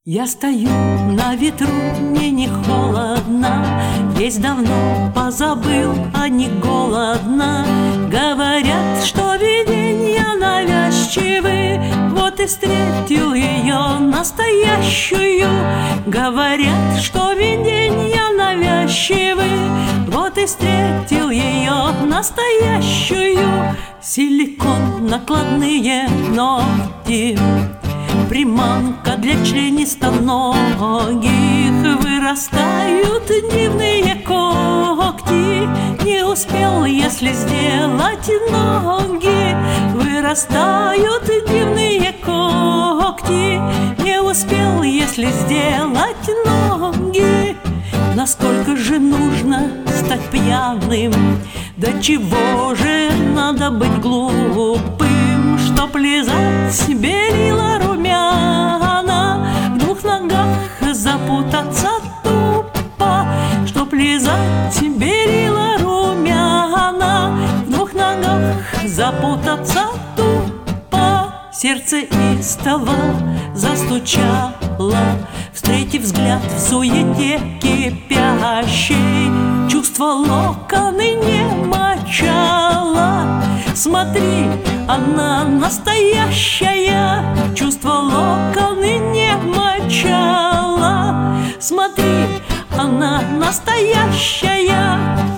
Я стою на ветру, мне не холодно, есть давно позабыл, а не голодно. Говорят, что видения навязчивы, вот и встретил ее настоящую. Говорят, что видения навязчивы, вот и встретил ее настоящую. Силикон, накладные ногти, приманка для членистоногих. Вырастают дивные когти, не успел, если сделать ноги. Вырастают дивные когти, не успел, если сделать ноги. Насколько же нужно стать пьяным? До чего же надо быть глупым, чтоб лизать белила румяна, в двух ногах запутаться тупо? Чтоб лизать белила румяна, в двух ногах запутаться тупо. Сердце истово застучало, встретив взгляд в суете кипящей. Чувство локоны не мочало. Смотри, она настоящая. Чувство локоны не мочало. Смотри, она настоящая.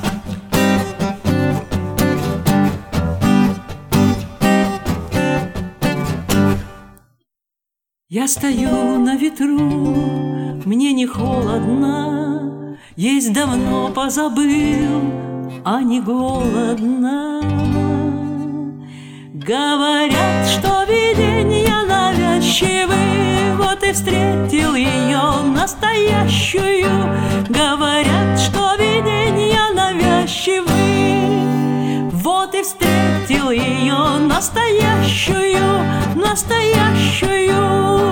Я стою на ветру, мне не холодно, есть давно позабыл, а не голодно. Говорят, что видения навязчивы, вот и встретил ее настоящую. Говорят, что видения навязчивы, вот и встретил ее настоящую, настоящую.